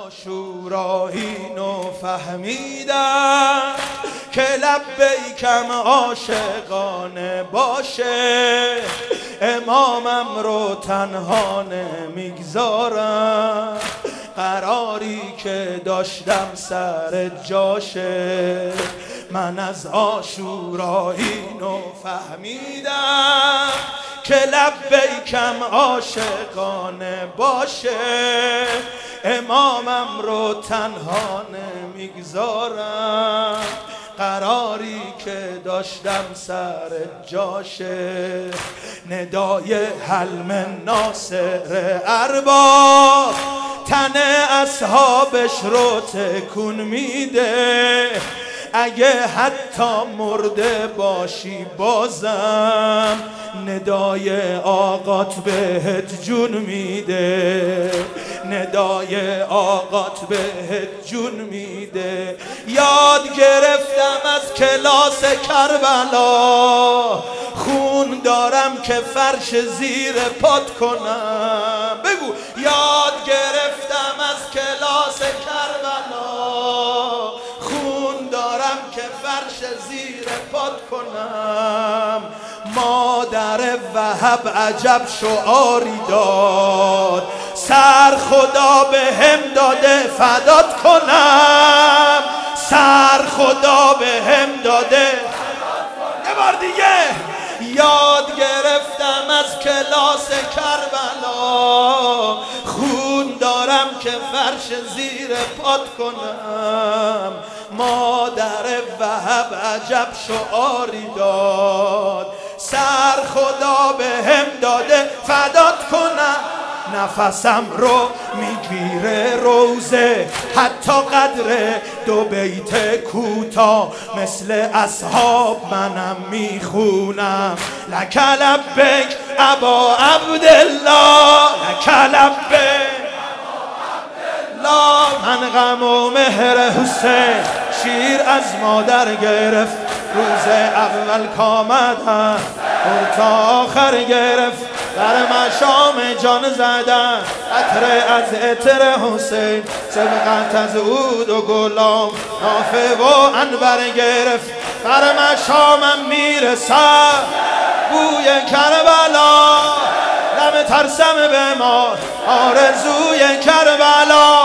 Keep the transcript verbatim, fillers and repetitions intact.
عاشورایی نو فهمیدم که لبیکم عاشقانه باشه، امامم رو تنها نمیگذارم، قراری که داشتم سر جاشه. من از عاشورایی نو فهمیدم که لبیکم عاشقانه باشه، امامم رو تنها نمیگذارم، قراری که داشتم سر جاشه. ندای حلم ناصر ارباب تن اصحابش رو تکون میده، اگه حتی مرده باشی بازم ندای آقات بهت جون میده، ندای آقات بهت جون میده. یاد گرفتم از کلاس کربلا، خون دارم که فرش زیر پات کنم. بگو یاد گرفتم از کلاس کربلا، خون دارم که فرش زیر پات کنم. مادر وهب عجب شعاری داد، سر خدا به هم داده فدات کنم، سر خدا به هم داده. یه بار دیگه یاد گرفتم از کلاس کربلا، خون دارم که فرش زیر پات کنم. مادر وهب عجب شعاری داد، سر خدا به هم داده فدات کنم. نفسم رو میگیره روزه، حتی قدر دو بیت کوتاه مثل اصحاب منم میخونم. لک لبیک ابا عبدالله، لک لبیک لا. من غم و مهر حسین شیر از مادر گرفت، روز اول کامدن اور تا آخر گرفت، در مشام جان زدن عطر از عطر حسین، سبقت از عود و گلام نافه و عنبر گرفت. در مشامم میرسد بوی کربلا، نمی ترسم به ما آرزوی کربلا.